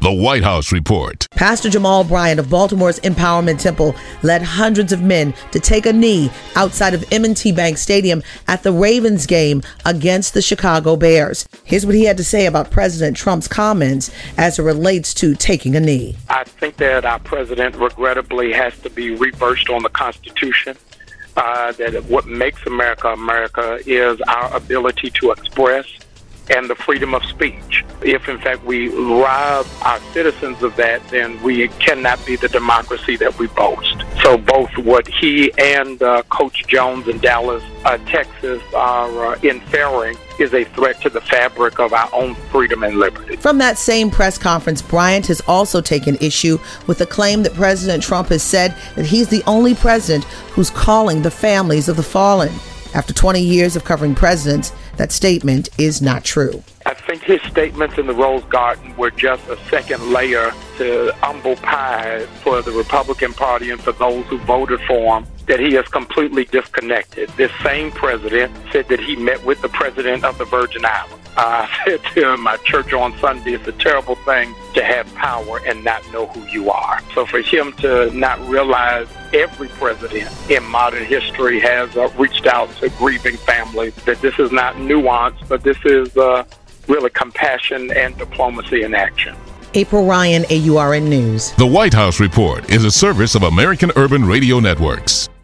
The White House Report. Pastor Jamal Bryant of Baltimore's Empowerment Temple led hundreds of men to take a knee outside of M&T Bank Stadium at the Ravens game against the Chicago Bears. Here's what he had to say about President Trump's comments as it relates to taking a knee. I think that our president regrettably has to be reversed on the Constitution. That what makes America America is our ability to express and the freedom of speech. If, in fact, we rob our citizens of that, then we cannot be the democracy that we boast. So both what he and Coach Jones in Dallas, Texas, are inferring is a threat to the fabric of our own freedom and liberty. From that same press conference, Bryant has also taken issue with the claim that President Trump has said that he's the only president who's calling the families of the fallen. After 20 years of covering presidents, that statement is not true. I think his statements in the Rose Garden were just a second layer to humble pie for the Republican Party and for those who voted for him, that he is completely disconnected. This same president said that he met with the president of the Virgin Islands. I said to him, my church on Sunday, it's a terrible thing to have power and not know who you are. So for him to not realize every president in modern history has reached out to grieving families, that this is not nuance, but this is really compassion and diplomacy in action. April Ryan, AURN News. The White House Report is a service of American Urban Radio Networks.